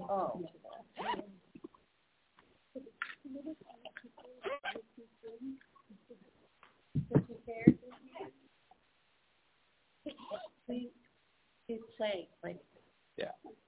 Oh. He's playing, like. Yeah.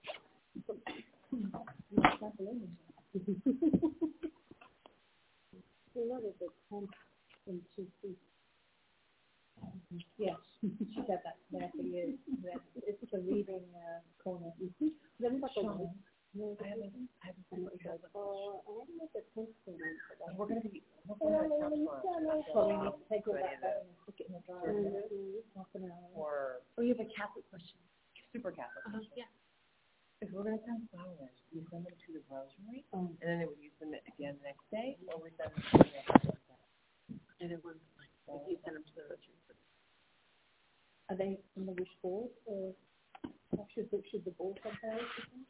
Yes, she said that there for years. It's the reading corner. Then what's the I haven't seen what you guys are. I don't know if it's posted. We're going to be tomorrow. So we need to take all that back and stick it in the dryer. Half an hour. Or you have a Catholic question. Super Catholic. Yeah. If we're going to send flowers, we send them to the rosary, and then they would use them again the next day, or we send them to the next day. And then one, like, you send them to the rosary. Are they from the wish board, or should the board have those?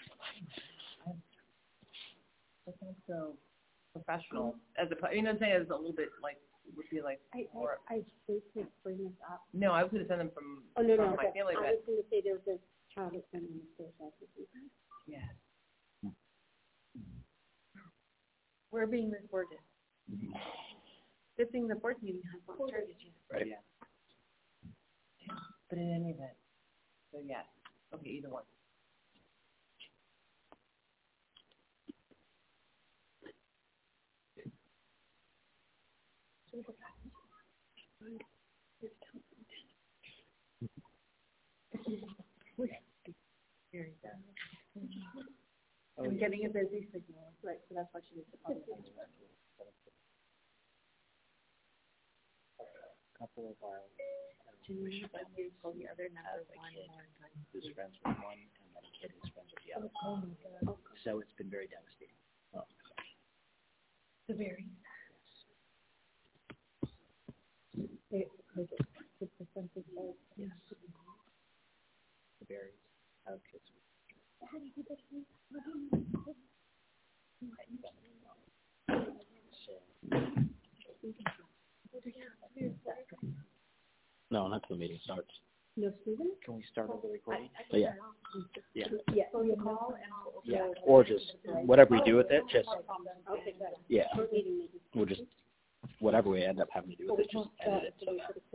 I think so. Professional, as a, you know what I'm saying, it's a little bit like, would be like more. I think bring this up. No, I was going to send them from, my family, but. I was going to say there was a child at the school office. Yes. We're being recorded. Good thing the board meeting has not started yet. Right. Yeah. But in any event, so yes. Okay, either one. I'm getting a busy signal, right? So that's why she needs to call me. Couple of our The other number one more time. who's friends with one, and then a kid who's friends with the other. Oh my God. So it's been very devastating. Oh. The very. Yes. The berries. Our kids. No, not till the meeting starts. No, Stephen? Can we start over recording? Yeah. Yeah. Yeah. So you call and I'll. Yeah. Or just whatever we do with it, just. I'll take that. Yeah. We'll just whatever we end up having to do with it, just edit it so that.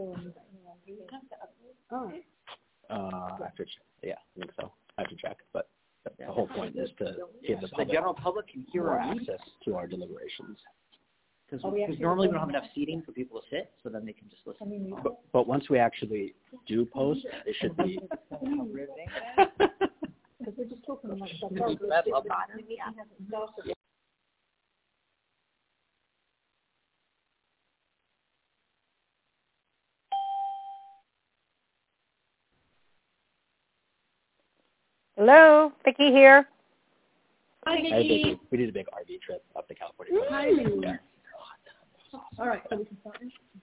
Oh. I have to, yeah, I think so. I have to check, but the whole point is to give the public, general public can hear more our meeting. access to our deliberations. Because normally we don't have enough seating for people to sit, so then they can just listen. But once we actually do post, it should be. Because we're just talking about stuff. Hello, Vicki here. Hi, Hey, Vicky, we did a big RV trip up to California. Hi. Yeah. All right, so we can start.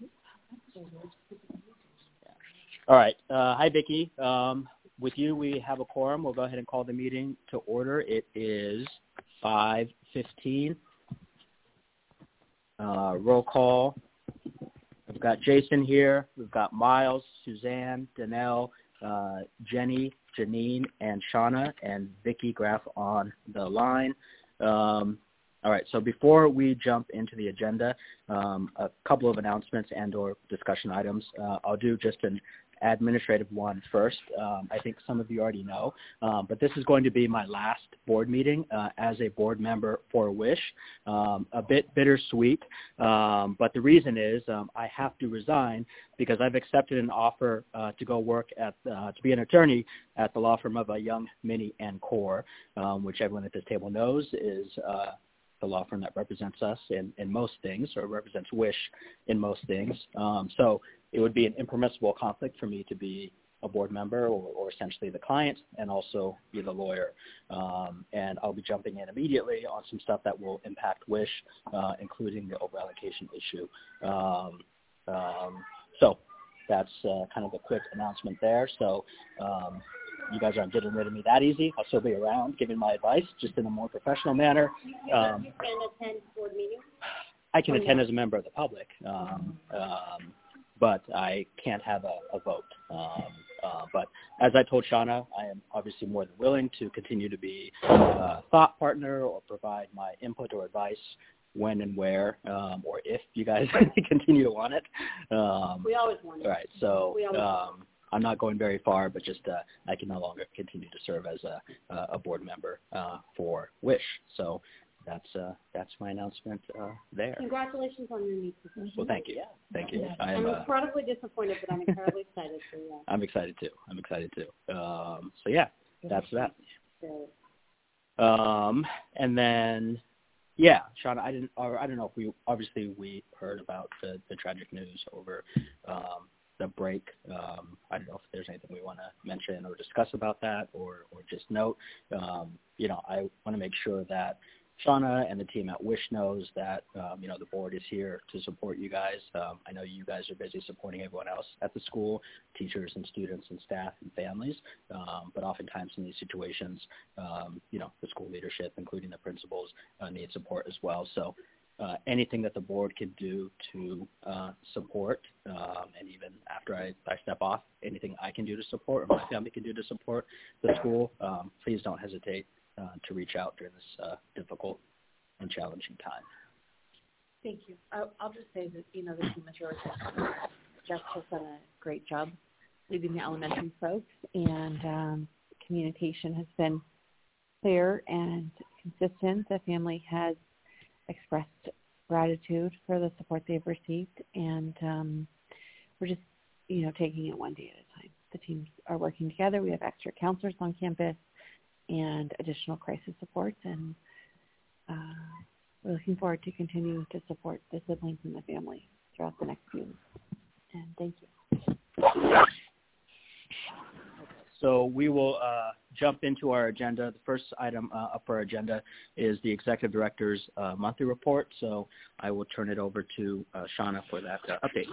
All right. Hi, Vicki. With you, we have a quorum. We'll go ahead and call the meeting to order. It is 5:15. Roll call. We've got Jason here. We've got Miles, Suzanne, Danelle, Jenny, Janine, and Shauna, and Vicki Graff on the line. All right, so before we jump into the agenda, a couple of announcements and or discussion items. I'll do just an administrative one first. I think some of you already know, but this is going to be my last board meeting as a board member for WISH. A bit bittersweet, but the reason is I have to resign because I've accepted an offer to go work at to be an attorney at the law firm of Young, Minnie and Core, which everyone at this table knows is the law firm that represents us in most things, or represents WISH in most things. So it would be an impermissible conflict for me to be a board member or essentially the client and also be the lawyer. And I'll be jumping in immediately on some stuff that will impact WISH, including the over-allocation issue. So that's kind of a quick announcement there. So you guys aren't getting rid of me that easy. I'll still be around giving my advice, just in a more professional manner. You can attend board meetings? I can attend as a member of the public, but I can't have a vote. But as I told Shauna, I am obviously more than willing to continue to be a thought partner or provide my input or advice when and where, or if you guys continue to want it. We always want it. Right. So I'm not going very far, but just I can no longer continue to serve as a board member for WISH. So that's my announcement there. Congratulations on your new position. Well, thank you. Thank you. I'm incredibly disappointed, but I'm incredibly excited for you. I'm excited too. So yeah, that's that. And then, yeah, Shauna, I don't know if we heard about the tragic news over the break. I don't know if there's anything we want to mention or discuss about that, or just note. I want to make sure that Shauna and the team at WISH knows that, the board is here to support you guys. I know you guys are busy supporting everyone else at the school, teachers and students and staff and families, but oftentimes in these situations, the school leadership, including the principals, need support as well. So anything that the board can do to support, and even after I step off, anything I can do to support or my family can do to support the school, please don't hesitate to reach out during this difficult and challenging time. Thank you. I'll just say that, the team is really good. Jeff has done a great job leading the elementary folks, and communication has been clear and consistent. The family has expressed gratitude for the support they've received, and we're just, taking it one day at a time. The teams are working together. We have extra counselors on campus and additional crisis supports, and we're looking forward to continuing to support the siblings and the family throughout the next few weeks. And thank you. So we will jump into our agenda. The first item up our agenda is the Executive Director's monthly report. So I will turn it over to Shauna for that update.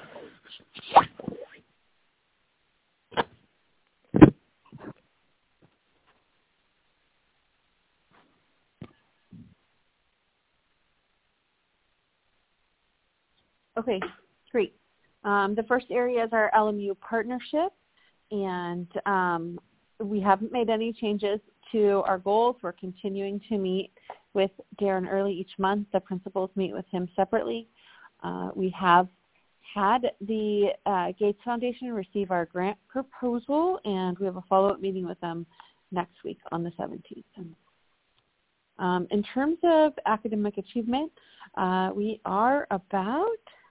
Okay, great. The first area is our LMU partnership, and we haven't made any changes to our goals. We're continuing to meet with Darren Early each month. The principals meet with him separately. We have had the Gates Foundation receive our grant proposal, and we have a follow-up meeting with them next week on the 17th. In terms of academic achievement, we are about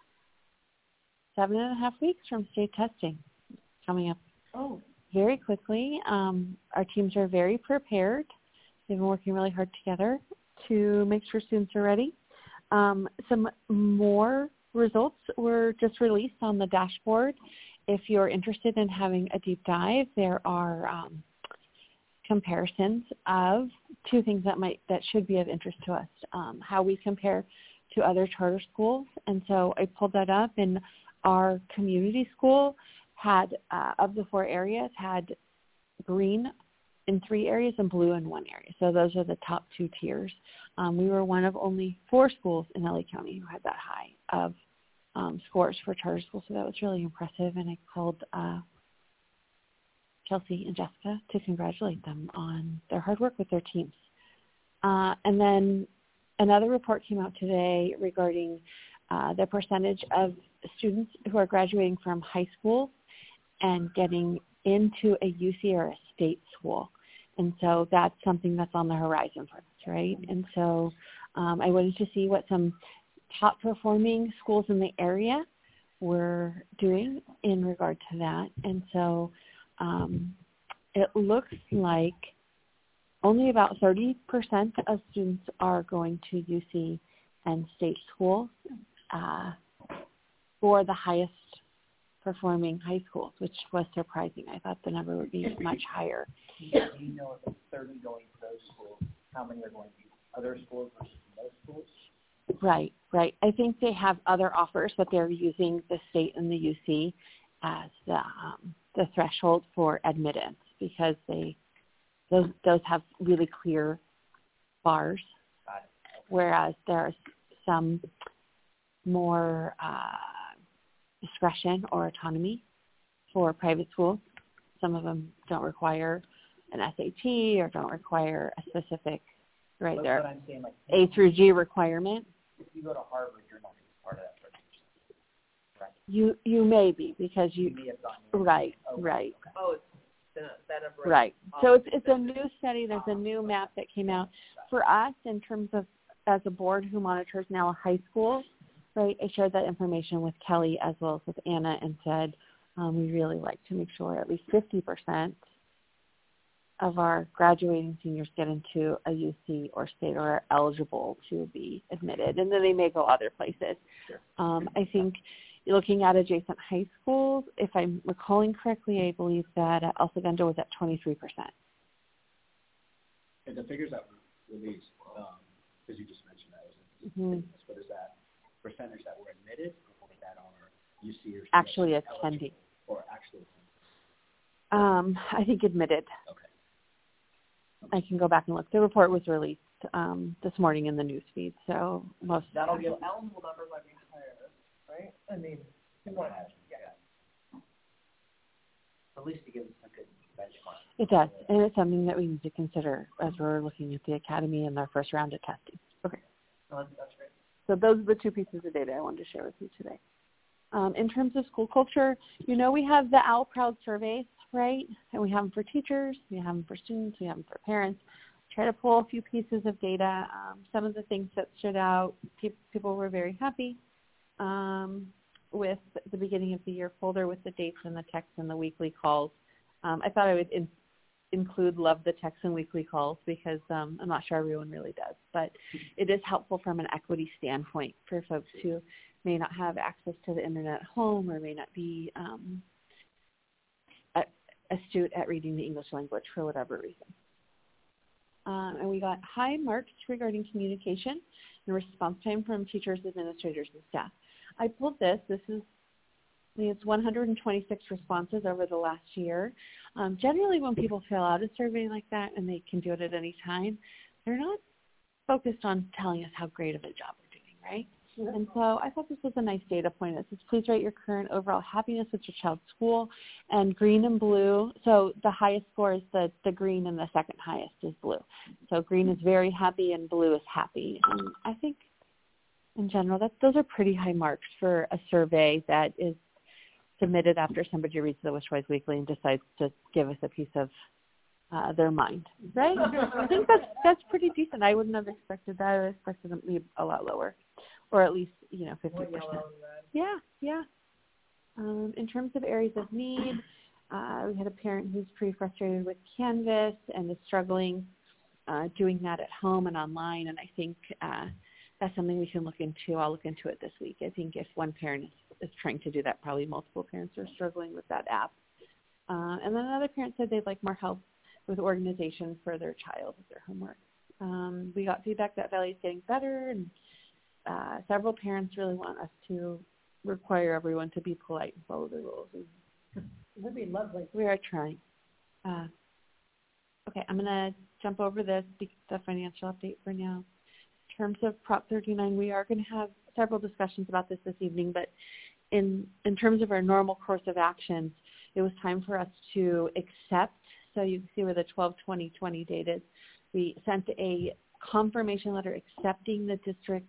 7.5 weeks from state testing coming up very quickly. Our teams are very prepared. They've been working really hard together to make sure students are ready. Some more results were just released on the dashboard. If you're interested in having a deep dive, there are comparisons of two things that should be of interest to us, how we compare to other charter schools. And so I pulled that up, and our community school had, of the 4 areas, had green in 3 areas and blue in 1 area. So those are the top 2 tiers. We were one of only 4 schools in LA County who had that high of scores for charter schools. So that was really impressive. And I called Chelsea and Jessica to congratulate them on their hard work with their teams. And then another report came out today regarding the percentage of students who are graduating from high school and getting into a UC or a state school. And so that's something that's on the horizon for us, right? And so I wanted to see what some top performing schools in the area were doing in regard to that. And so it looks like only about 30% of students are going to UC and state schools for the highest performing high schools, which was surprising. I thought the number would be much higher. Do you know if it's 30 going to those schools, how many are going to other schools versus those schools? Right. I think they have other offers, but they're using the state and the UC as the threshold for admittance, because those have really clear bars, whereas there's some more discretion or autonomy for private schools. Some of them don't require an SAT or don't require a specific, right, there But I'm saying, like, A through G requirement. if you go to Harvard, you're not part of that 30%. Right. You may be because You you may have gotten right. Okay. Oh, it's that number. Right. So it's a new study. There's a new map that came out for us in terms of as a board who monitors now a high school. Right. I shared that information with Kelly as well as with Anna and said we really like to make sure at least 50% of our graduating seniors get into a UC or state or are eligible to be admitted, and then they may go other places. Sure. I think looking at adjacent high schools, if I'm recalling correctly, I believe that El Segundo was at 23%. And the figures that were released, because you just mentioned that, what is that percentage that were admitted or that are UC or actually attending? Or actually attending? I think admitted. Okay. I can go back and look. The report was released this morning in the news feed, so most. That'll give eligible numbers might be higher, right? I mean, at least to give us a good benchmark. It does, and it's something that we need to consider as we're looking at the academy and our first round of testing. Okay. that's great. So those are the two pieces of data I wanted to share with you today. In terms of school culture, we have the OWL Proud surveys, right? And we have them for teachers, we have them for students, we have them for parents. Try to pull a few pieces of data. Some of the things that stood out, people were very happy with the beginning of the year folder with the dates and the text and the weekly calls. I thought I would include love the text and weekly calls because I'm not sure everyone really does, but it is helpful from an equity standpoint for folks who may not have access to the internet at home or may not be astute at reading the English language for whatever reason. And we got high marks regarding communication and response time from teachers, administrators, and staff. I pulled this. It's 126 responses over the last year. Generally, when people fill out a survey like that, and they can do it at any time, they're not focused on telling us how great of a job we're doing, right? And so I thought this was a nice data point. It says, please rate your current overall happiness with your child's school. And green and blue, so the highest score is the green and the second highest is blue. So green is very happy and blue is happy. And I think in general, those are pretty high marks for a survey that is submitted after somebody reads the Wish Wise Weekly and decides to give us a piece of their mind, right? I think that's pretty decent. I wouldn't have expected that. I expected them to be a lot lower. Or at least, 50%. Yeah. In terms of areas of need, we had a parent who's pretty frustrated with Canvas and is struggling doing that at home and online. And I think that's something we can look into. I'll look into it this week. I think if one parent is trying to do that, probably multiple parents are struggling with that app. And then another parent said they'd like more help with organization for their child with their homework. We got feedback that Valley is getting better, and several parents really want us to require everyone to be polite and follow the rules. That'd be lovely. We are trying. Okay, I'm going to jump over the financial update for now. In terms of Prop 39, we are going to have several discussions about this evening, but in terms of our normal course of actions, it was time for us to accept. So you can see where the 12/20/20 date is. We sent a confirmation letter accepting the district's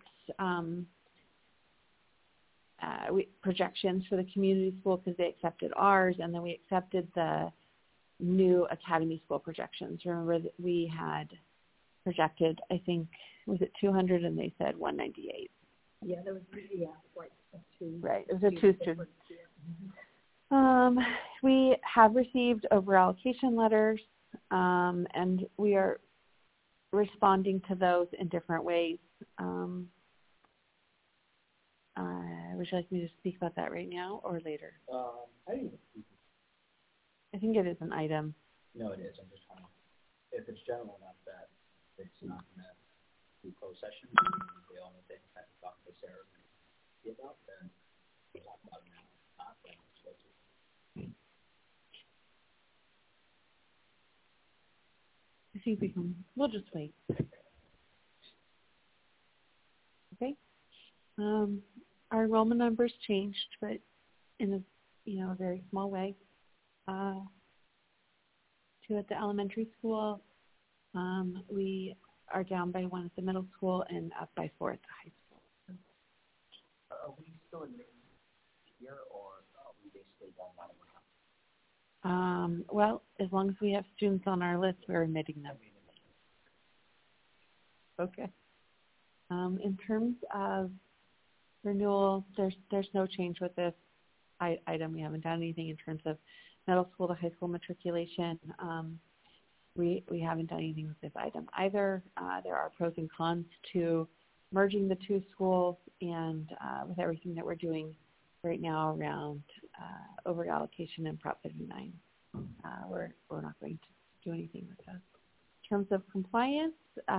projections for the community school because they accepted ours, and then we accepted the new academy school projections. Remember that we had projected, I think, was it 200 and they said 198. Yeah, that was like two. Right, it was a two student. We have received over allocation letters, and we are responding to those in different ways. Would you like me to speak about that right now or later? I think it is an item. No, it is. I'm just trying to, if it's general enough that it's not going to be closed session, we all know they have to talk to Sarah about, then we'll talk about it now. Not then it's supposed to. I think we'll just wait. Okay. Our enrollment numbers changed, but in a very small way. 2 at the elementary school. We are down by 1 at the middle school and up by 4 at the high school. Are we still in here, or we basically done that? Well, as long as we have students on our list, we're admitting them. Okay. In terms of renewal, there's no change with this item. We haven't done anything in terms of middle school to high school matriculation. We haven't done anything with this item either. There are pros and cons to merging the 2 schools, and with everything that we're doing right now around over allocation and Prop 59, we're not going to do anything with that. In terms of compliance,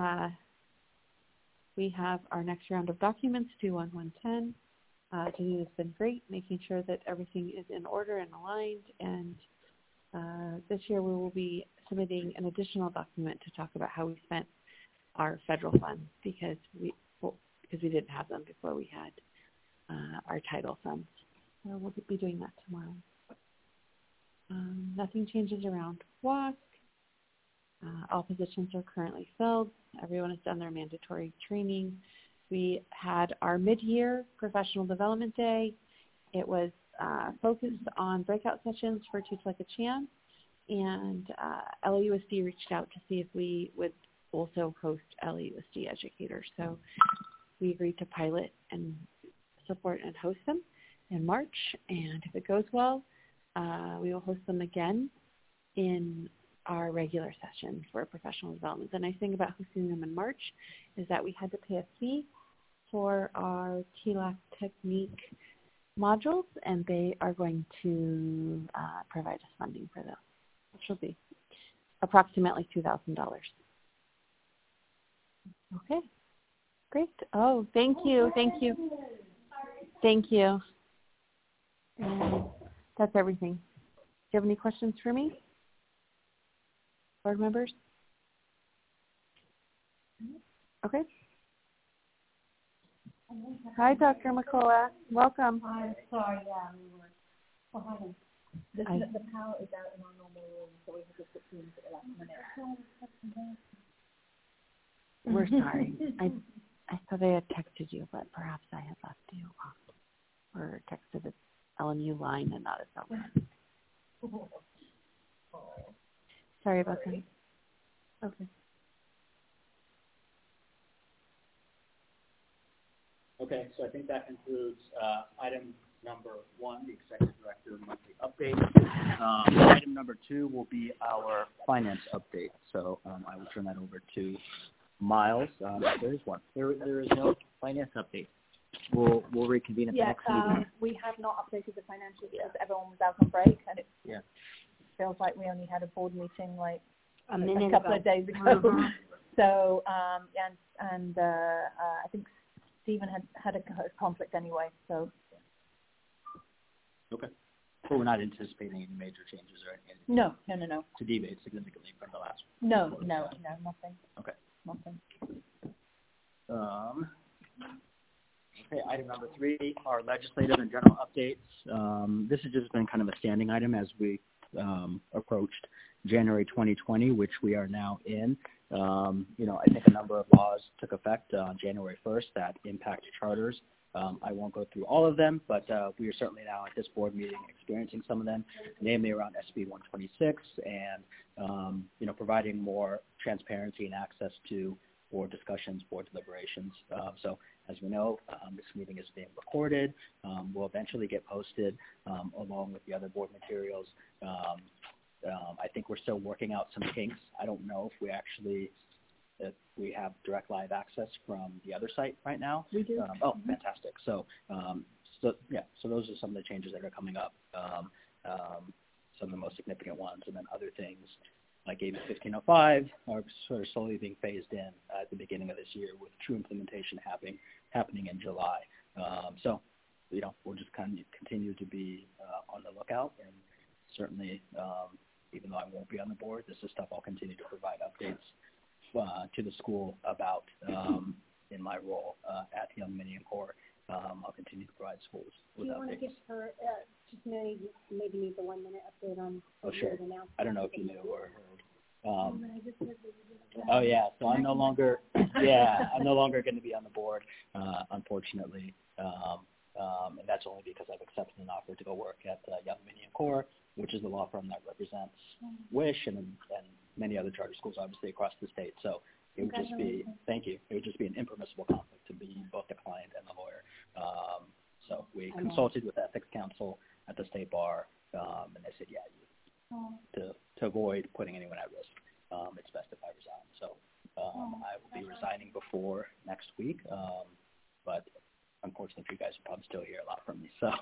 we have our next round of documents due on 1/10. Janine has been great, making sure that everything is in order and aligned. And this year we will be submitting an additional document to talk about how we spent our federal funds because we didn't have them before we had our title funds. So we'll be doing that tomorrow. Nothing changes around WASC. All positions are currently filled. Everyone has done their mandatory training. We had our mid-year professional development day. It was focused on breakout sessions for Teach Like a Champ, and LAUSD reached out to see if we would also host LAUSD educators. So we agreed to pilot and support and host them in March, and if it goes well, we will host them again in our regular session for professional development. The nice thing about hosting them in March is that we had to pay a fee for our TLAC technique modules, and they are going to provide us funding for those, which will be approximately $2,000. Okay, great. Oh, thank you. That's everything. Do you have any questions for me? Board members? Okay. Hi, Dr. McCullough. Welcome. I'm sorry, we were behind. The power is out in our normal room, so we have to put things at the last minute. We're sorry. I thought I had texted you, but perhaps I had left you off or texted the LMU line and not a cell phone. Sorry about that. Okay. Okay, so I think that concludes item number 1, the Executive Director monthly update. Item number 2 will be our finance update. So I will turn that over to Miles. There is one. There is no finance update. We'll reconvene at the next meeting. We have not updated the financials because everyone was out on break, and it feels like we only had a board meeting like a couple of days ago. So I think Stephen had a conflict anyway. So okay. But we're not anticipating any major changes or anything. No. To deviate significantly from the last one. No, nothing. Okay. Nothing. Okay, item number 3, our legislative and general updates. This has just been kind of a standing item as we approached January 2020, which we are now in. I think a number of laws took effect on January 1st that impact charters. I won't go through all of them, but we are certainly now at this board meeting experiencing some of them, namely around SB 126 and, providing more transparency and access to board discussions, board deliberations. So as we know, this meeting is being recorded. Will eventually get posted along with the other board materials. I think we're still working out some kinks. I don't know if we have direct live access from the other site right now. We do. Fantastic. So those are some of the changes that are coming up. Some of the most significant ones, and then other things like AB 1505 are sort of slowly being phased in at the beginning of this year, with true implementation happening in July. We'll just kind of continue to be on the lookout, and certainly, even though I won't be on the board, this is stuff I'll continue to provide updates to the school about in my role at Young Minion Corps. I'll continue to provide schools with updates. Do you want to give her just maybe the 1-minute update on? Oh, sure. I don't know if you knew or heard. Oh yeah, so I'm no longer I'm no longer going to be on the board, unfortunately, and that's only because I've accepted an offer to go work at Young Dominion Corps, which is the law firm that represents WISH and many other charter schools, obviously across the state. So it would just be it would just be an impermissible conflict to be both the client and the lawyer. So we consulted with Ethics Counsel at the state bar, and they said, to avoid putting anyone at risk, it's best if I resign. So I will be resigning before next week, but unfortunately for you guys, you'll probably still hear a lot from me. So,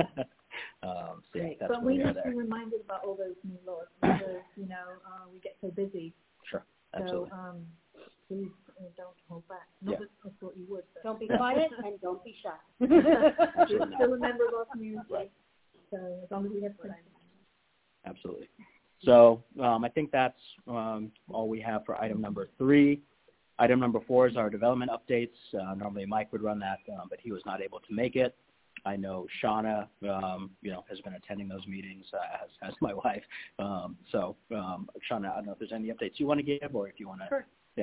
that's but we have to be reminded about all those new laws because, we get so busy. Sure, absolutely. So please don't hold back. Not that I thought you would. But. Don't be quiet and don't be shy. You're still a member of our community. Right. So as long as we have time. Absolutely. So I think that's all we have for item number 3. Item number 4 is our development updates. Normally Mike would run that, but he was not able to make it. I know Shauna, has been attending those meetings, as my wife. So Shauna, I don't know if there's any updates you want to give or if you want to. Sure. Yeah.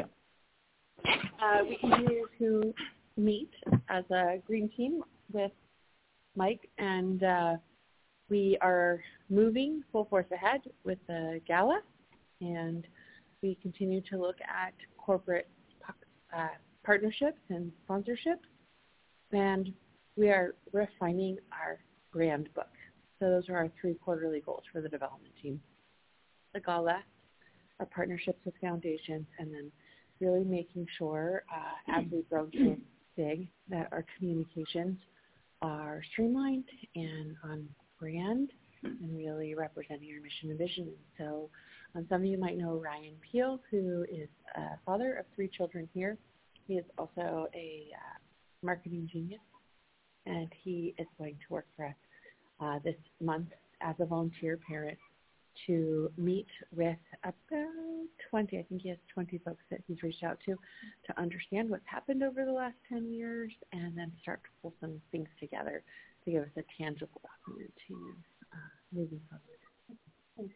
We continue to meet as a green team with Mike, and we are moving full force ahead with the gala, and we continue to look at corporate partnerships and sponsorships, and we are refining our brand book. So those are our 3 quarterly goals for the development team. The gala, our partnerships with foundations, and then really making sure, as we've grown so big, that our communications are streamlined and on brand and really representing our mission and vision. So some of you might know Ryan Peel, who is a father of 3 children here. He is also a marketing genius, and he is going to work for us this month as a volunteer parent to meet with about 20, I think he has 20 folks that he's reached out to understand what's happened over the last 10 years and then start to pull some things together to give us a tangible document to use moving forward.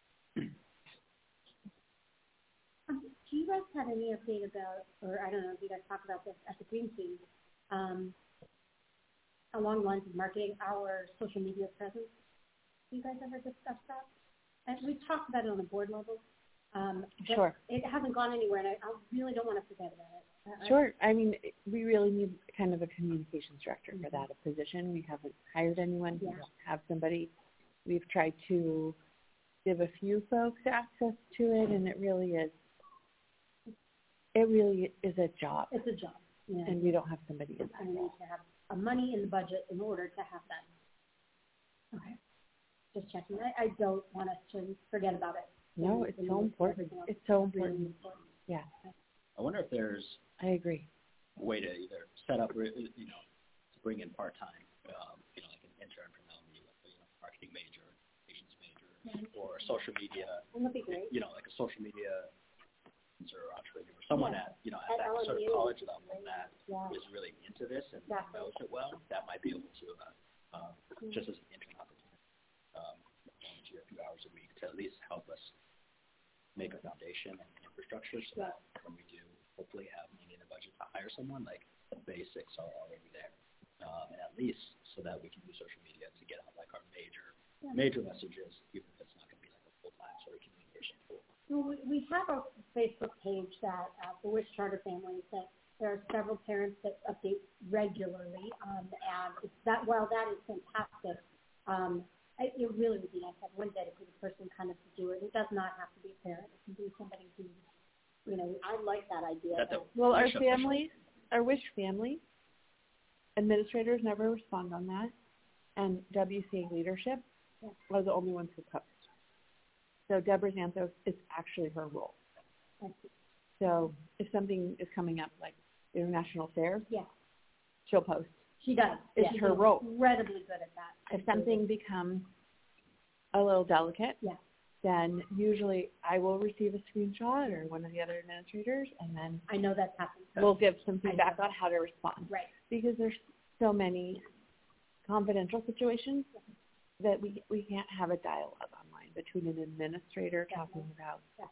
Do you guys have any update about, or I don't know if you guys talk about this at the Green Team, along the lines of marketing our social media presence? Do you guys ever discuss that? And we've talked about it on the board level. Sure. It hasn't gone anywhere, and I really don't want to forget about it. Sure. I mean, we really need kind of a communications director for that position. We haven't hired anyone. We don't have somebody. We've tried to give a few folks access to it, and it really is a job. It's a job. Yeah. And we don't have somebody in that. I need to have money in the budget in order to have that. Okay. Just checking. I don't want us to forget about it. No, it's so important. It's so important. Really important. Yeah. I wonder if there's I agree. a way to either set up, to bring in part-time, like an intern from LMU, marketing major, patients major, or social media. That'd be great. Like a social media or entrepreneur, someone at that sort of college level that is really into this and knows it well. That might be able to just as an intern opportunity, volunteer a few hours a week to at least help us make a foundation and infrastructure so that when we do hopefully have money in the budget to hire someone, like the basics are already there. And at least so that we can use social media to get out like our major messages, even if it's not going to be like a full-time sort of communication tool. Well, we have a Facebook page that for WISH Charter Families that there are several parents that update regularly, and while that is fantastic, it really would be nice to have one dedicated person kind of to do it. It does not have to be a parent. It can be somebody who, I like that idea. Well, our WISH family administrators never respond on that, and WCA leadership are the only ones who post. So Deborah Xanthos is actually her role. So if something is coming up like International Fair, she'll post. She does. It's her role. Incredibly good at that. If something becomes a little delicate, then usually I will receive a screenshot or one of the other administrators, and then I know that's happened. We'll give some feedback on how to respond. Right. Because there's so many confidential situations that we can't have a dialogue online between an administrator talking about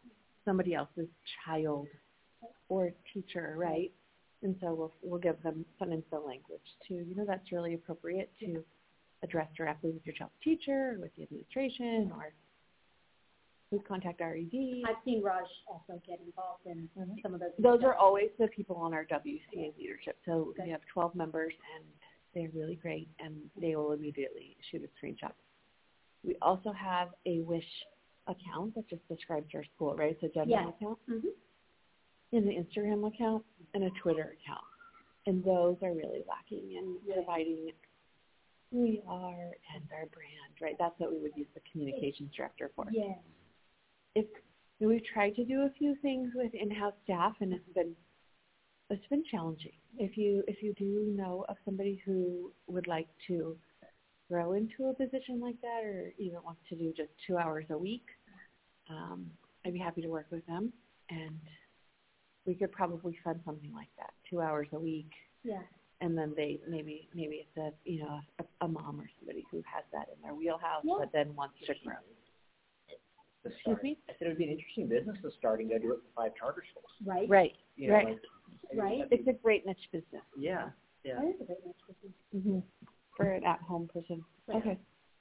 somebody else's child or teacher, right? And so we'll give them fun and fill language too. That's really appropriate to address directly with your child's teacher or with the administration, or please contact RED. I've seen Raj also get involved in some of those. Those are always the people on our WCA leadership. So we have 12 members, and they're really great, and they will immediately shoot a screenshot. We also have a Wish account that just describes our school, right? It's a Gmail account, and an Instagram account, and a Twitter account. And those are really lacking in providing who we are and our brand, right? That's what we would use the communications director for. Yeah. We've tried to do a few things with in-house staff, and it's been challenging. If you do know of somebody who would like to grow into a position like that, or even wants to do just 2 hours a week, I'd be happy to work with them, and we could probably fund something like that, 2 hours a week. Yeah. And then they maybe it's a mom or somebody who has that in their wheelhouse, but then wants to grow. Excuse me? I said it would be an interesting business to start and go do it for 5 charter schools. Right. Right. Right. It's a great niche business. Yeah. That is a great niche business. Mm-hmm. For an at-home person. Right. Okay.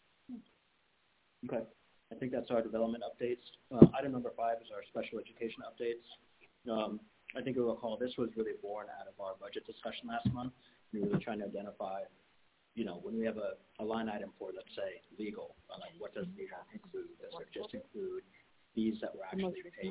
Okay. I think that's our development updates. Item number 5 is our special education updates. I think you'll recall this was really born out of our budget discussion last month. We were really trying to identify, when we have a line item for, let's say, legal, like what does legal include? Does it just include fees that were actually paid,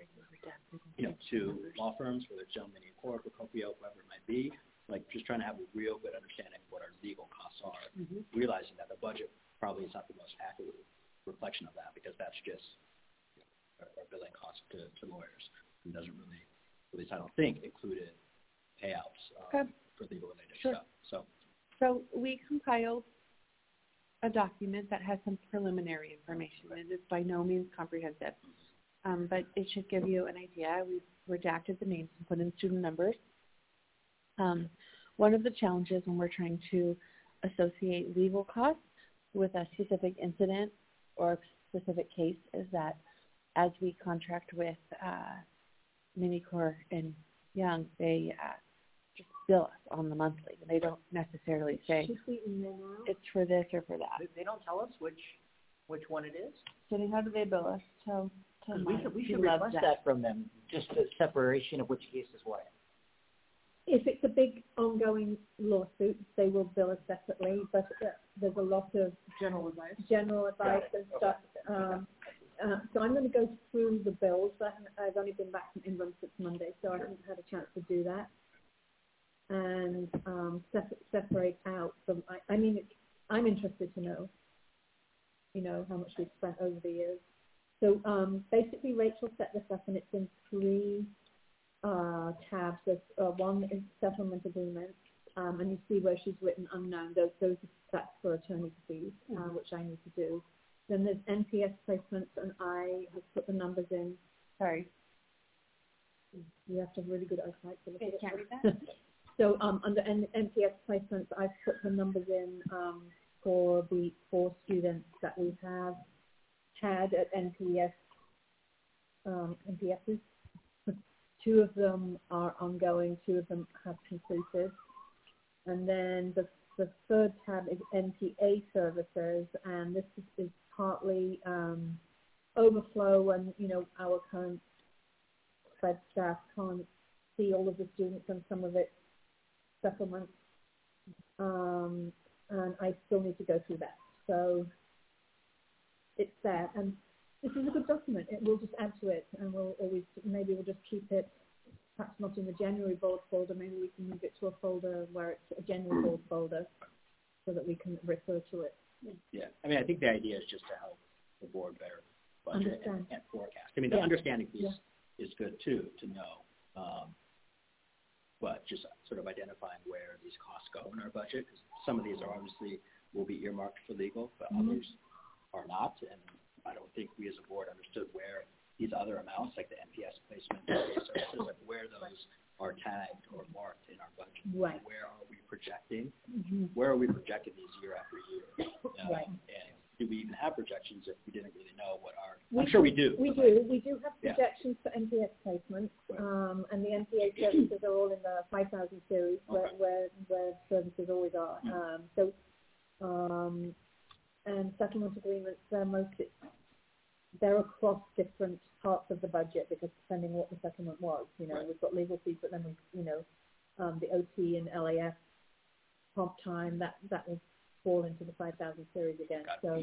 to law firms, whether it's Gentleman in Court, Procopio, whoever it might be, like just trying to have a real good understanding of what our legal costs are, realizing that the budget probably is not the most accurate reflection of that, because that's just our billing costs to lawyers. It doesn't really, at least I don't think, included payouts for legal-related stuff. So we compiled a document that has some preliminary information. It is by no means comprehensive, but it should give you an idea. We've redacted the names and put in student numbers. One of the challenges when we're trying to associate legal costs with a specific incident or a specific case is that as we contract with Minicore and Young, they just bill us on the monthly. They don't necessarily say it's for this or for that. They don't tell us which one it is. Jenny, how do they bill us? Tell we should request that from them, just the separation of which case is what. If it's a big ongoing lawsuit, they will bill us separately, but there's a lot of general advice and stuff. So I'm going to go through the bills. I've only been back from England since Monday, so I haven't had a chance to do that. And separate out from. I'm interested to know. How much we've spent over the years. So basically, Rachel set this up, and it's in 3 tabs. There's one is settlement agreement, and you see where she's written unknown. That's for attorney fees, which I need to do. Then there's NPS placements, and I have put the numbers in. Sorry. You have to have really good eyesight to look at it. Can't read that. So under NPS placements, I've put the numbers in for the 4 students that we have had at NPSs. 2 of them are ongoing, 2 of them have completed. And then the 3rd tab is NTA services, and this is partly overflow, and our current Fed staff can't see all of the students, and some of it settlements, and I still need to go through that. So it's there, and this is a good document. We'll just add to it, and we'll just keep it, perhaps not in the January board folder. Maybe we can move it to a folder where it's a January board folder, so that we can refer to it. Yeah, I think the idea is just to help the board better budget and forecast. The understanding piece is good too, to know, but just sort of identifying where these costs go in our budget, because some of these are obviously will be earmarked for legal, but others are not, and I don't think we as a board understood where these other amounts, like the NPS placement services, like where those are tagged or marked in our budget. Where are we projecting? Where are we projecting these year after year? And do we even have projections if we didn't really know what I'm sure we do. We do have projections for MPS placements, and the MPA services are all in the 5,000 series where services always are. And settlement agreements, they're across different parts of the budget because depending what the settlement was, we've got legal fees, but then the OT and LAF comp time that will fall into the 5,000 series again. So.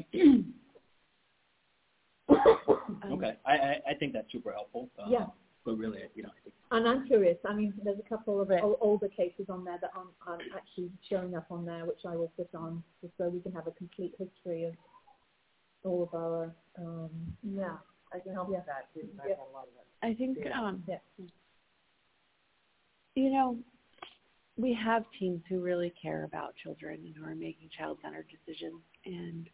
Okay, I think that's super helpful. But really, I think. And I'm curious. I mean, there's a couple of older cases on there that aren't actually showing up on there, which I will put on just so we can have a complete history of all of our. I can help with that too. I got a lot of that. I think we have teams who really care about children and who are making child-centered decisions, and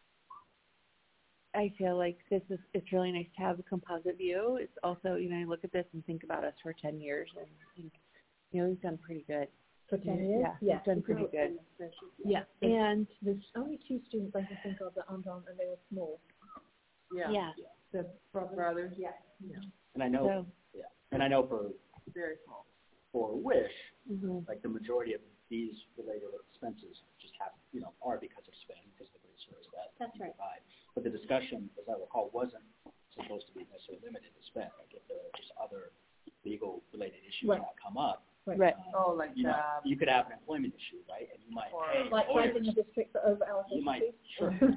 I feel like it's really nice to have a composite view. It's also, I look at this and think about us for 10 years, and we've done pretty good. For 10 years? Yeah, we've done pretty good. Yeah. And there's only 2 students I can think of that aren't on, and they were small. Yeah. The brothers. Yeah. And I know. And I know for very small. For WISH, like the majority of these related expenses just are because of spend, because of the resource that we provide. But the discussion, as I recall, wasn't supposed to be necessarily limited to spend. Like if there are just other legal-related issues that come up, you could have an employment issue, right? And you might pay like fighting the district for over allocation. You might, sure. You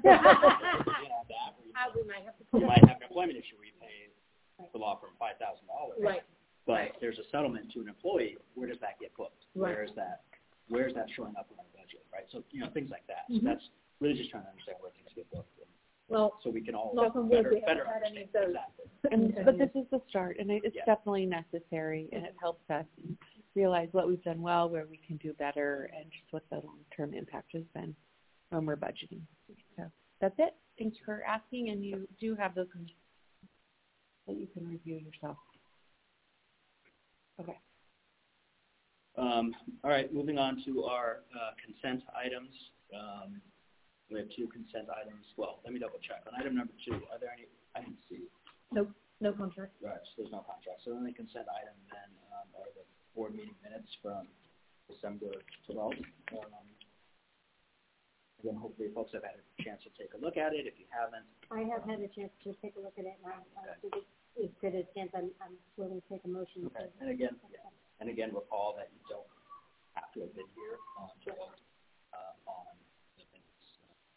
might have an employment issue where you pay the law firm $5,000. Right. But there's a settlement to an employee. Where does that get booked? Where is that showing up in our budget? Right. So things like that. So that's really just trying to understand where things get booked. So we can all better understand exactly. But this is the start, and it's definitely necessary, and it helps us realize what we've done well, where we can do better, and just what the long-term impact has been when we're budgeting. So that's it. Thanks for asking, and you do have those that you can review yourself. Okay. All right, moving on to our consent items. We have 2 consent items. Well, let me double check. On item number 2, are there any? I didn't see. Nope, no contract. Right, so there's no contract. So the only consent item then are the board meeting minutes from December 12th. Again, hopefully folks have had a chance to take a look at it. If you haven't. I have had a chance to take a look at it, and I think it's as good as chance. I'm willing to take a motion. Okay. And again, recall that you don't have to have been here to vote on the minutes.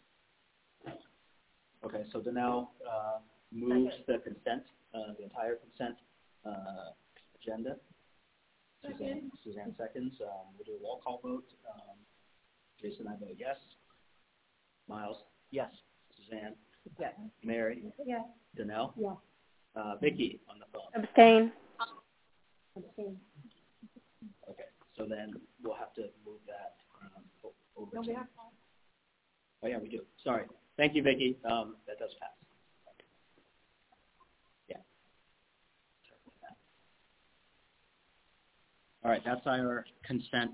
Okay, so Danelle moves the consent, the entire consent agenda. Suzanne seconds. We'll do a roll call vote. Jason, I vote yes. Miles? Yes. Suzanne? Yes. Mary? Yes. Danelle? Yes. Vicky on the phone. Abstain. Okay, so then we'll have to move that over to. Oh yeah, we do. Sorry. Thank you, Vicky. That does pass. Yeah. All right, that's our consent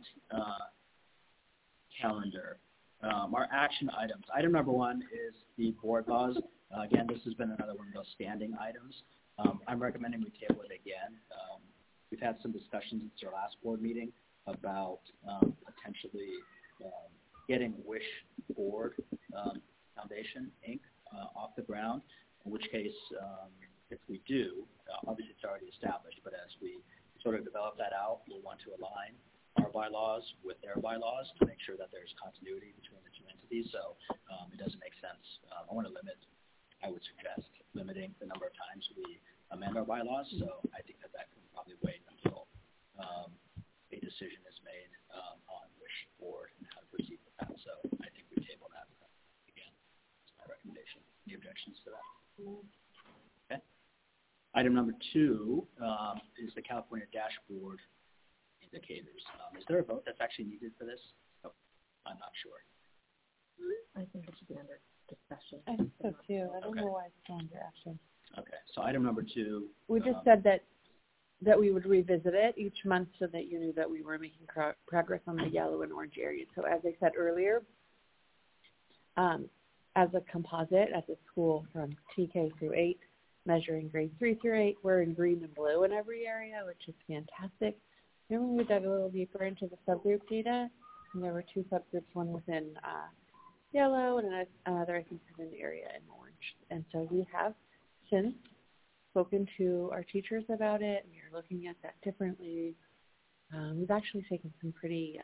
calendar. Our action items. Item number 1 is the board laws. Again, this has been another one of those standing items. I'm recommending we table it again. We've had some discussions at our last board meeting about potentially getting WISH Board Foundation, Inc. Off the ground, in which case, if we do, obviously it's already established, but as we sort of develop that out, we'll want to align our bylaws with their bylaws to make sure that there's continuity between the 2 entities. So it doesn't make sense. I would suggest limiting the number of times we amend our bylaws. So I think that can probably wait until a decision is made on WISH Board and how to proceed with that. So I think we table that again. That's my recommendation. Any objections to that? Okay. Item number 2 is the California Dashboard Indicators. Is there a vote that's actually needed for this? Oh, I'm not sure. I think it should be under discussion. I think so too. I don't know why it's still under action. Okay, so item number 2. We just said that we would revisit it each month so that you knew that we were making progress on the yellow and orange areas. So as I said earlier, as a composite, as a school from TK through 8, measuring grades 3 through 8. We're in green and blue in every area, which is fantastic. Then when we dug a little deeper into the subgroup data, and there were 2 subgroups, one within yellow and another, I think, within the area in orange. And so we have since spoken to our teachers about it. We are looking at that differently. We've actually taken some pretty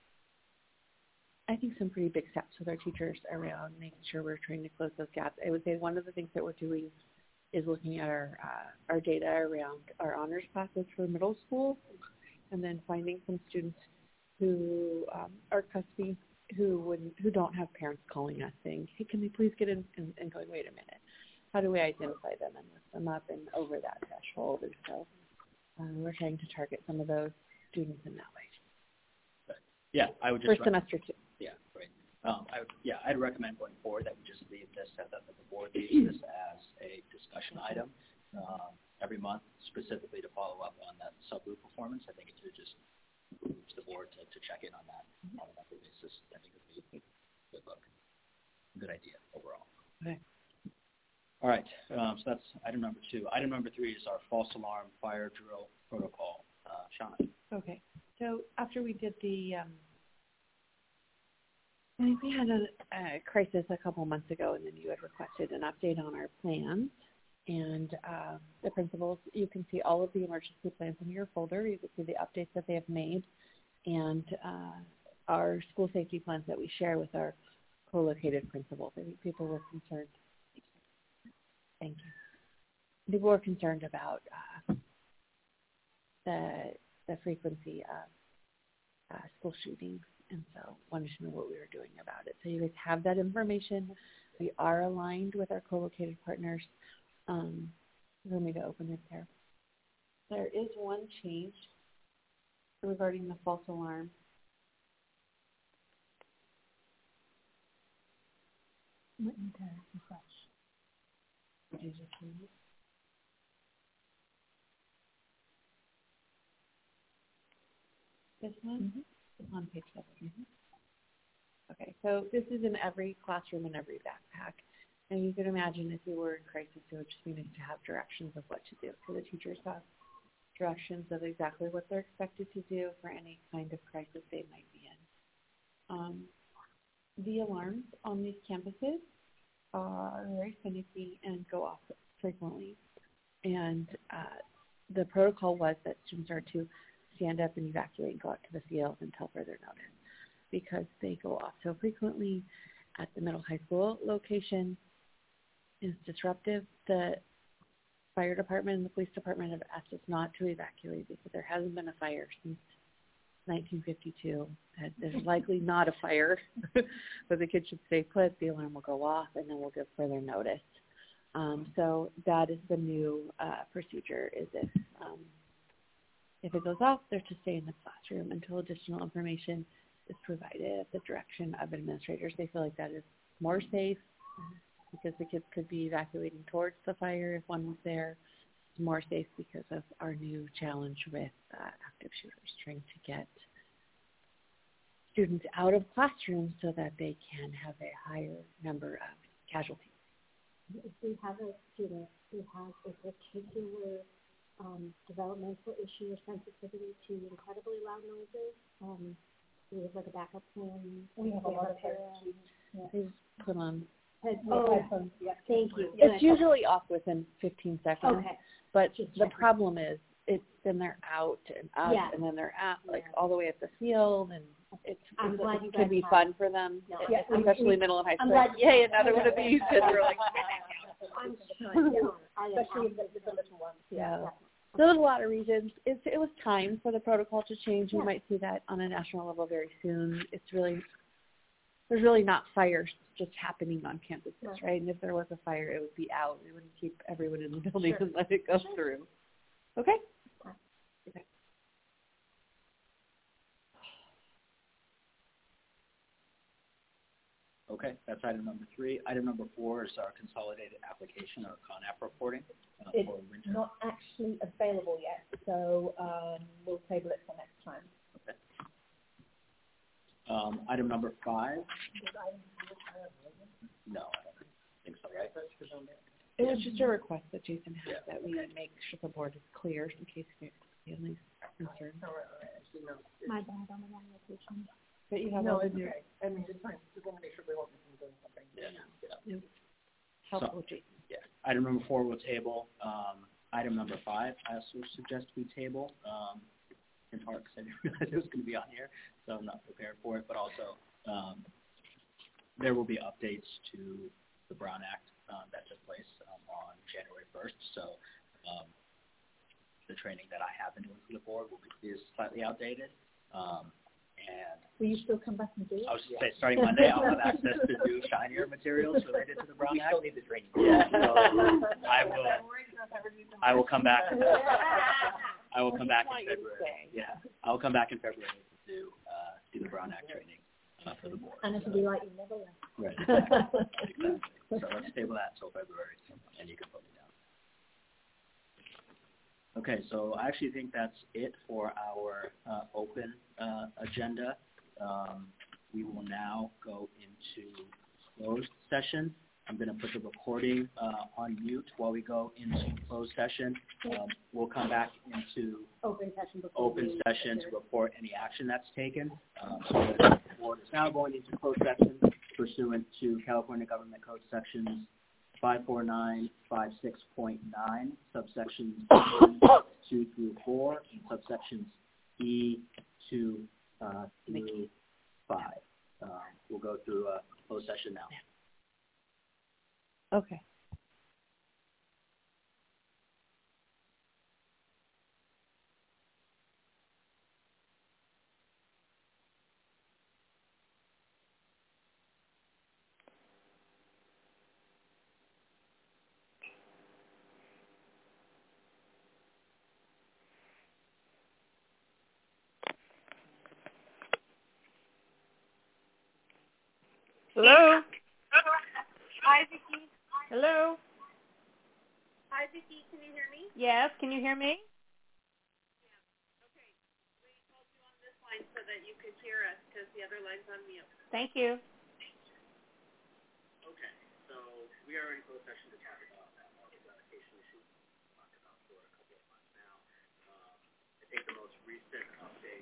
big steps with our teachers around making sure we're trying to close those gaps. I would say one of the things that we're doing is looking at our data around our honors classes for middle school, and then finding some students who are cuspy, who don't have parents calling us saying, hey, can they please get in, and going, wait a minute, how do we identify them and lift them up and over that threshold? And so we're trying to target some of those students in that way. But, yeah, I would just... For semester 2. Yeah, great. I'd recommend going forward that we just leave this, that the board leaves this as a discussion item every month, specifically to follow up on that subgroup performance. I think it should just behooves the board to check in on that on a monthly basis. I think it would be a good look. Good idea overall. Okay. All right, so that's item number 2. Item number 3 is our false alarm fire drill protocol. Shauna. Okay, so after we did the, I think we had a crisis a couple months ago, and then you had requested an update on our plans. And the principals, you can see all of the emergency plans in your folder. You can see the updates that they have made, and our school safety plans that we share with our co-located principals. I think people were concerned. Thank you. People were concerned about the frequency of school shootings, and so wanted to know what we were doing about it. So you guys have that information. We are aligned with our co-located partners. Let me to open it there. There is one change regarding the false alarm. Let me refresh. Did you just see it? This one? Mm-hmm. On page 7. Mm-hmm. Okay, so this is in every classroom and every backpack. And you can imagine if we were in crisis, it would just be nice to have directions of what to do. So the teachers have directions of exactly what they're expected to do for any kind of crisis they might be in. The alarms on these campuses are very finicky and go off frequently. And the protocol was that students are to stand up and evacuate and go out to the field until further notice, because they go off so frequently at the middle high school location. Is disruptive. The fire department and the police department have asked us not to evacuate because there hasn't been a fire since 1952. There's likely not a fire, but the kids should stay put. The alarm will go off, and then we'll give further notice. So that is the new procedure. Is if it goes off, they're to stay in the classroom until additional information is provided at the direction of administrators. They feel like that is more safe, because the kids could be evacuating towards the fire if one was there. It's more safe because of our new challenge with active shooters, trying to get students out of classrooms so that they can have a higher number of casualties. If we have a student who has a particular developmental issue or sensitivity to incredibly loud noises, we have like a backup plan. We have a lot of parents. They just put on. Thank you. It's usually off within 15 seconds. Okay. But the problem is, then they're out and up, and then they're at all the way at the field, and it can be fun for them, especially middle and high school. Yay, another one of these, and we're like, I'm sure. Especially the little ones. Yeah. So there's a lot of reasons. It was time for the protocol to change. We might see that on a national level very soon. There's really not fires just happening on campuses, right? And if there was a fire, it would be out. We wouldn't keep everyone in the building and let it go through. Okay? Okay, that's item number 3. Item number 4 is our consolidated application or CONAP reporting it's for winter. Not actually available yet, so we'll table it for next time. Okay. Item number 5. No, I don't just a request that Jason has that we make sure the board is clear in case families are concerned. My bad, I'm on vacation. But you have No, it's okay. I mean, it's fine. Just want to make sure we won't be doing something. Yeah. Helpful, Jason. Yeah. Item number 4 we'll table. Item number 5 I also suggest we table. In part because I didn't realize it was going to be on here, so I'm not prepared for it. But also, there will be updates to the Brown Act that took place on January 1st. So the training that I have been doing for the board is slightly outdated. And will you still come back and do it? I was going to say, starting Monday, I'll have access to new, shinier materials related to the Brown Act. We still need the training. Yeah, so I will come back. I will come back in February. Yeah, I will come back in February to do the Brown Act training for the board. And it'll be like you never left. Right. Exactly. So let's table that until February, and you can put me down. Okay, so I actually think that's it for our open agenda. We will now go into closed session. I'm going to put the recording on mute while we go into closed session. We'll come back into open session to report any action that's taken. So the board is now going into closed session pursuant to California Government Code sections 549, 56.9, subsections 1, 2 through 4, and subsections E 2 through 5. We'll go through closed session now. Okay. Hello? Hi, Vicki. Hello? Hi, Vicki. Can you hear me? Yes. Can you hear me? Yeah. Okay. We told you on this line so that you could hear us because the other line's on mute. Thank you. Okay. So we are in closed session to talk about that mortgage allocation issue. We've talked about for a couple of months now. I think the most recent update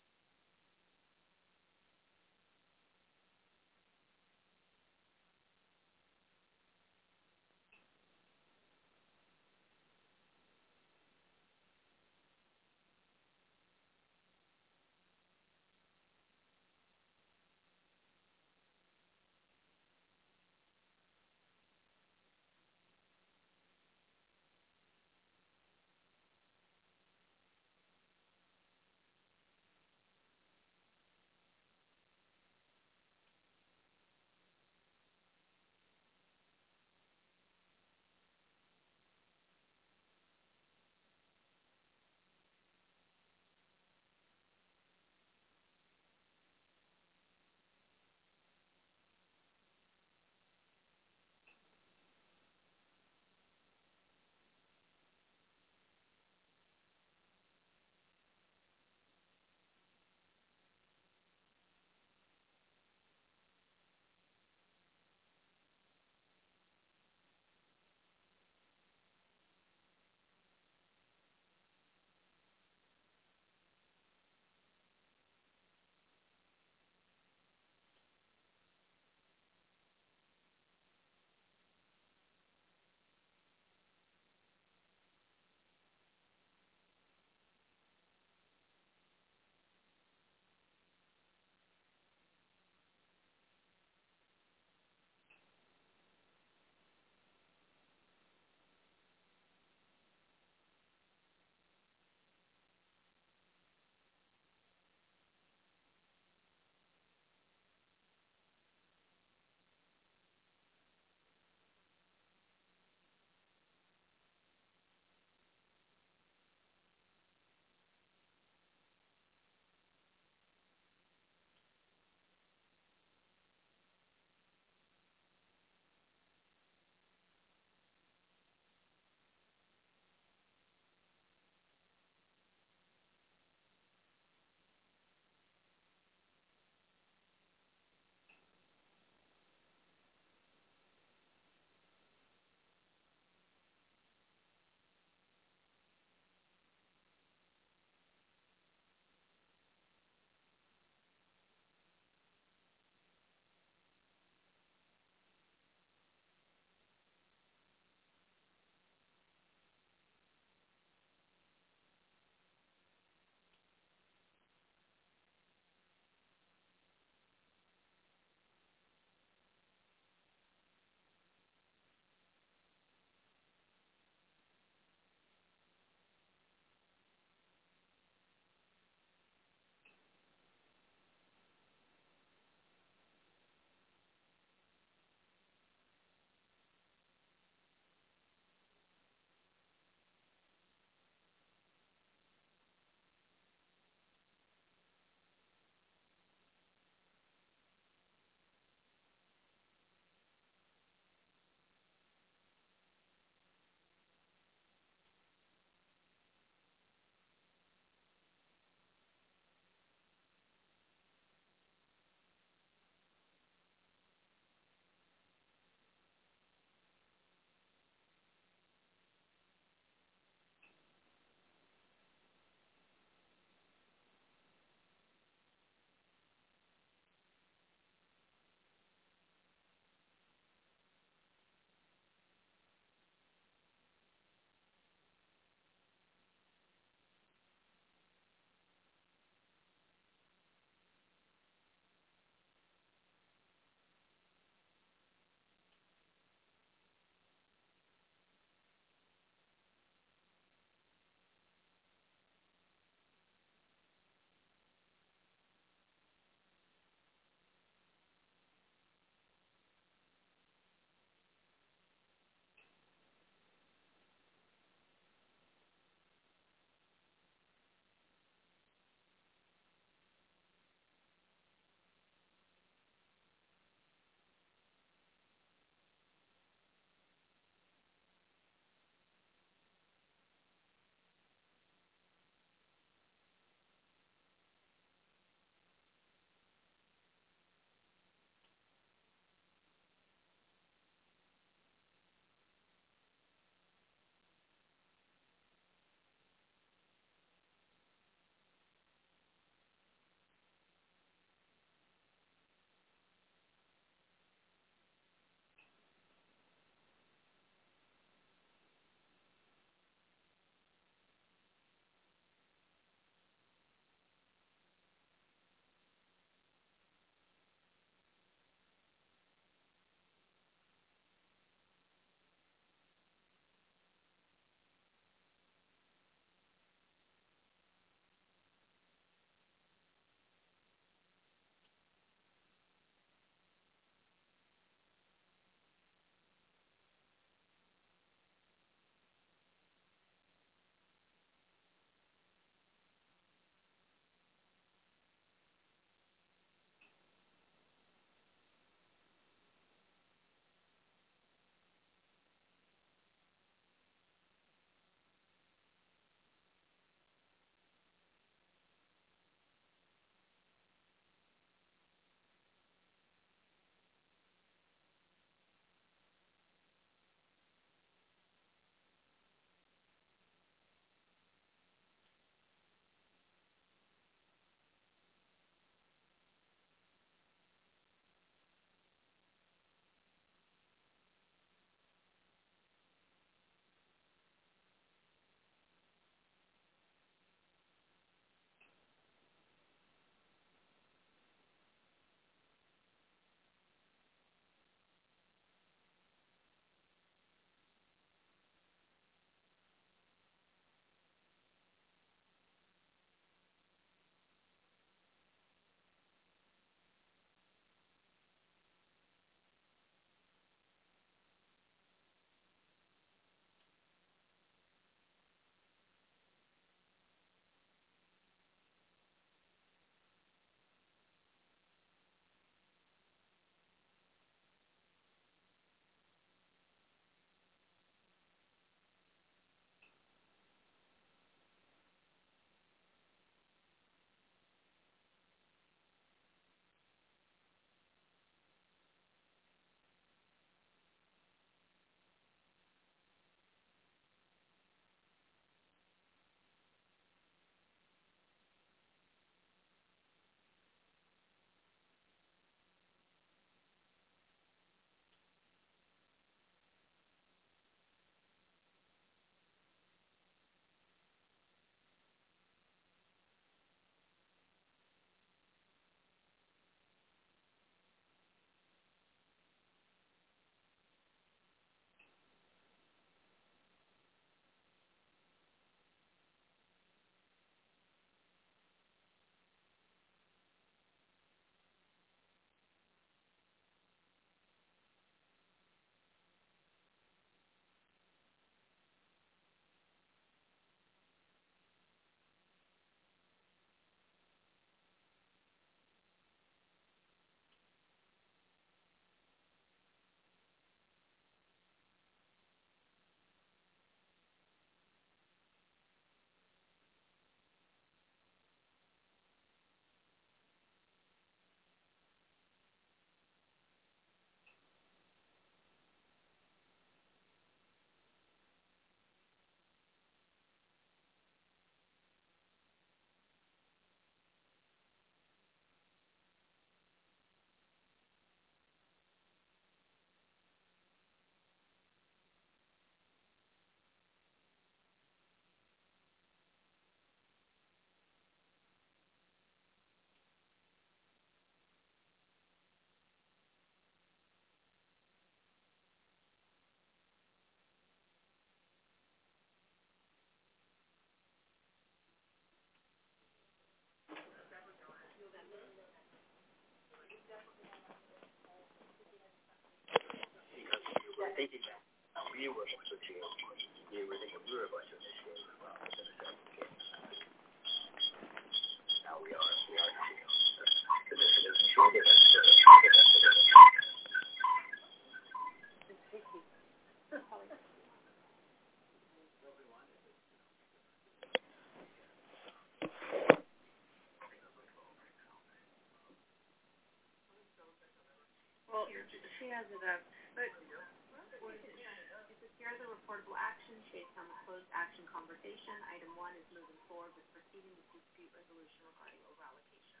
Well, she has it up. But it says here are the reportable actions based on the closed action conversation. Item 1 is moving forward with proceeding with dispute resolution regarding over-allocation.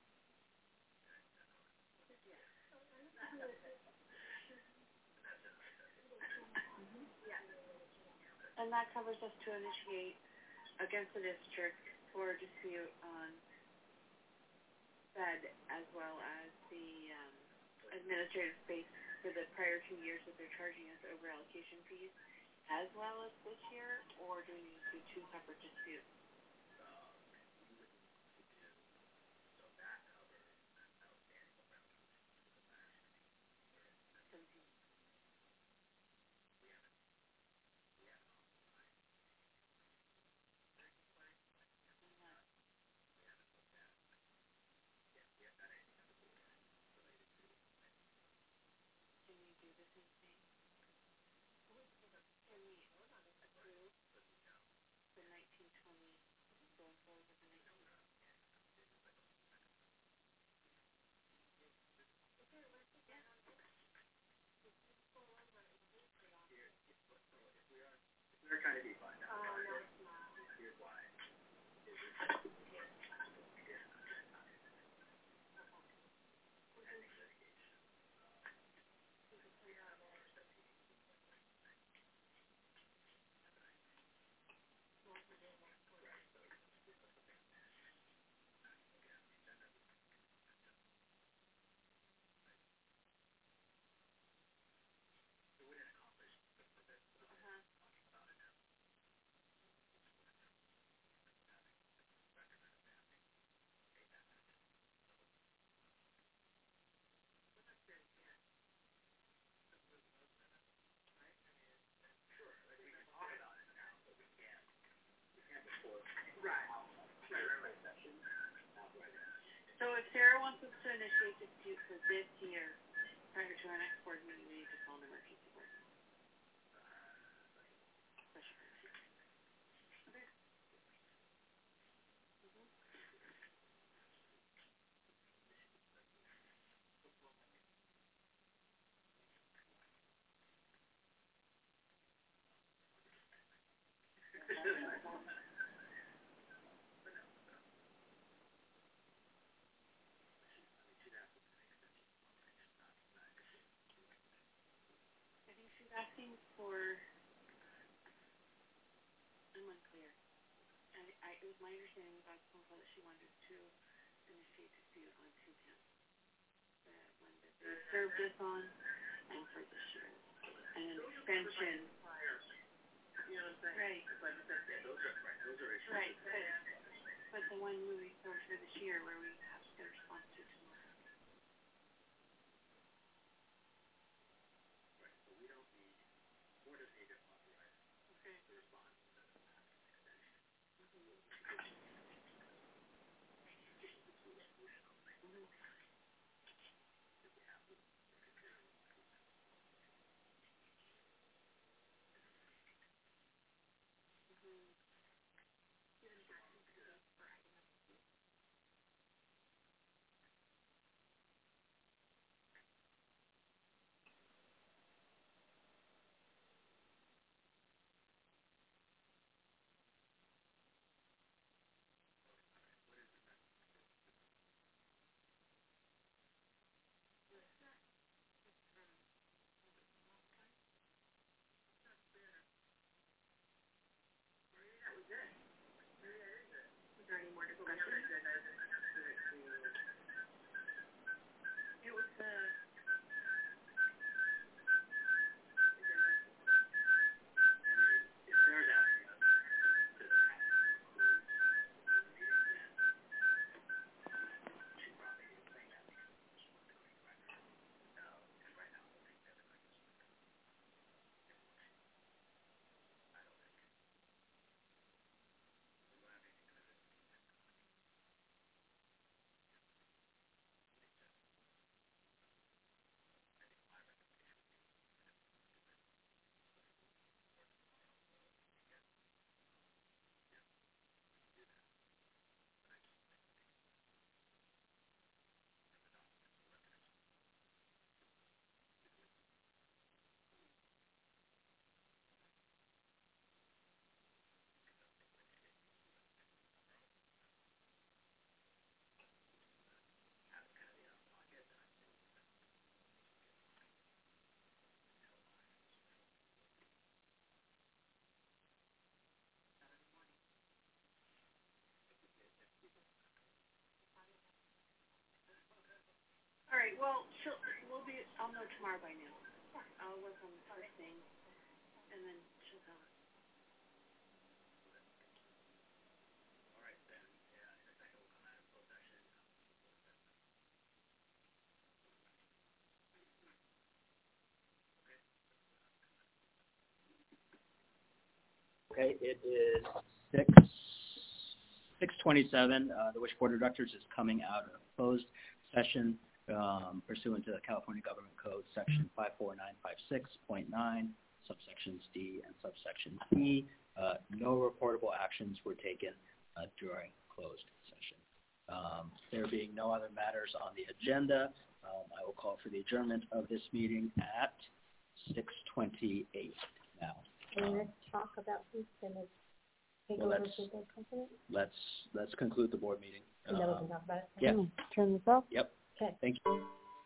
And that covers us to initiate against the district for dispute on Fed as well as the administrative space for the prior 2 years that they're charging us over allocation fees, as well as this year, or do we need to do 2 separate disputes? So if Sarah wants us to initiate dispute for this year, prior to our next board meeting, we need to call an emergency board. Asking for, I'm unclear. It was my understanding about the phone call that she wanted to initiate dispute on 2 counts. The one that they served us on and for this year. And an extension. Right. Right. But the one we served for this year where we have to get a response to tomorrow. I'll know tomorrow by noon. I'll work on the first thing, and then she'll come. Okay, it is 6:27. The Wish Board of Directors is coming out of closed session pursuant to the California Government Code, Section 54956.9, subsections D and subsection E. No reportable actions were taken during closed session. There being no other matters on the agenda, I will call for the adjournment of this meeting at 6:28 now. And let's talk about who's going to take over for the company. Let's conclude the board meeting. And then we can talk about it. Yeah. Turn this off. Yep. Okay. Thank you.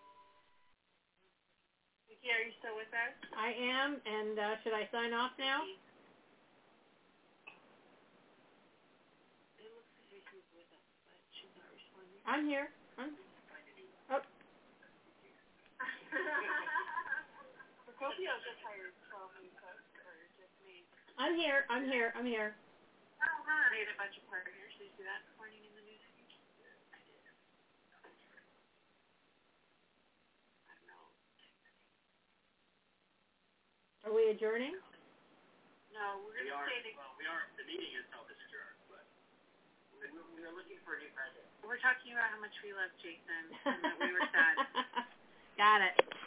Vicki, are you still with us? I am, and should I sign off now? It looks as if she's with us, but she's not responding. I'm here. Procopio just hired 12 new folks, or just me? I'm here. Oh, hi. Made a bunch of partners. Did you see that this morning in the news? I did. I don't know. Are we adjourning? No, we're going to stay. We are. The meeting itself is adjourned, but we're looking for a new president. We're talking about how much we love Jason and that we were sad. Got it.